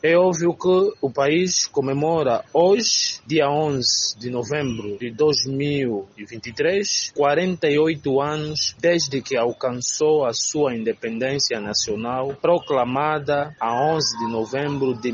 É óbvio que o país comemora hoje, dia 11 de novembro de 2023, 48 anos desde que alcançou a sua independência nacional, proclamada a 11 de novembro de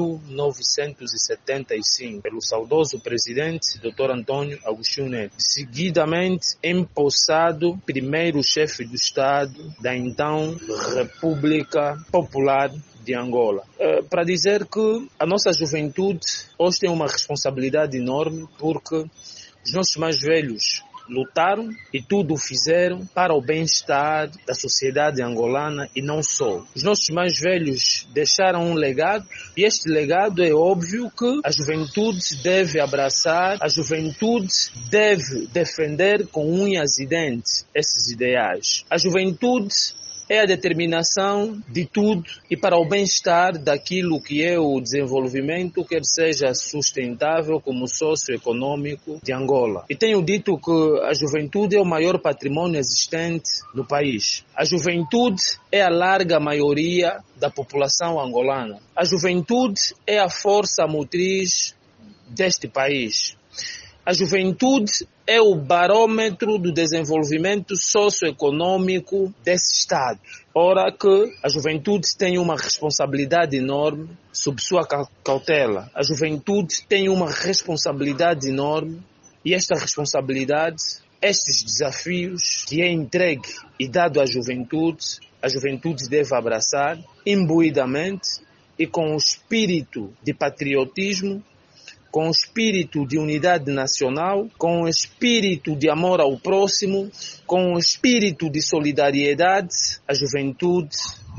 1975 pelo saudoso presidente Dr. Antônio Agostinho Neto, seguidamente empossado primeiro chefe do Estado da então República Popular de Angola. Para dizer que a nossa juventude hoje tem uma responsabilidade enorme, porque os nossos mais velhos lutaram e tudo o fizeram para o bem-estar da sociedade angolana e não só. Os nossos mais velhos deixaram um legado e este legado é óbvio que a juventude deve abraçar, a juventude deve defender com unhas e dentes esses ideais. A juventude é a determinação de tudo e para o bem-estar daquilo que é o desenvolvimento, quer seja sustentável como socioeconômico de Angola. E tenho dito que a juventude é o maior patrimônio existente no país. A juventude é a larga maioria da população angolana. A juventude é a força motriz deste país. A juventude é o barômetro do desenvolvimento socioeconômico desse Estado. Ora que a juventude tem uma responsabilidade enorme sob sua cautela. A juventude tem uma responsabilidade enorme e esta responsabilidade, estes desafios que é entregue e dado à juventude deve abraçar imbuidamente e com o espírito de patriotismo, com o espírito de unidade nacional, com o espírito de amor ao próximo, com o espírito de solidariedade. A juventude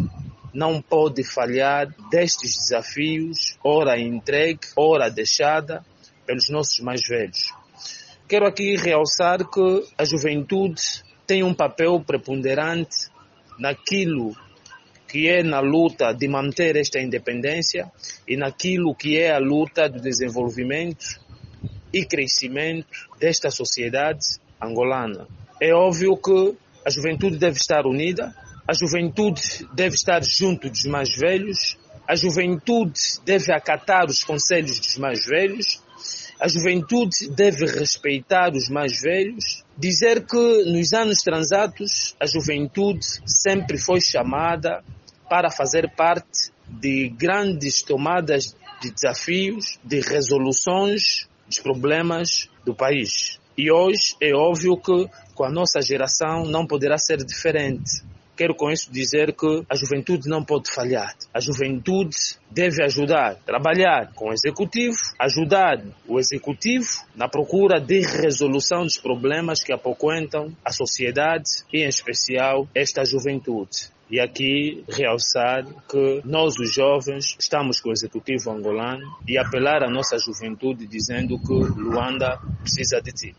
não pode falhar destes desafios, ora entregue, ora deixada pelos nossos mais velhos. Quero aqui realçar que a juventude tem um papel preponderante naquilo que é na luta de manter esta independência e naquilo que é a luta do desenvolvimento e crescimento desta sociedade angolana. É óbvio que a juventude deve estar unida, a juventude deve estar junto dos mais velhos, a juventude deve acatar os conselhos dos mais velhos, a juventude deve respeitar os mais velhos. Dizer que nos anos transatos a juventude sempre foi chamada para fazer parte de grandes tomadas de desafios, de resoluções dos problemas do país. E hoje é óbvio que com a nossa geração não poderá ser diferente. Quero com isso dizer que a juventude não pode falhar. A juventude deve ajudar, trabalhar com o executivo, ajudar o executivo na procura de resolução dos problemas que apoquentam a sociedade e, em especial, esta juventude. E aqui realçar que nós, os jovens, estamos com o executivo angolano e apelar à nossa juventude dizendo que Luanda precisa de ti.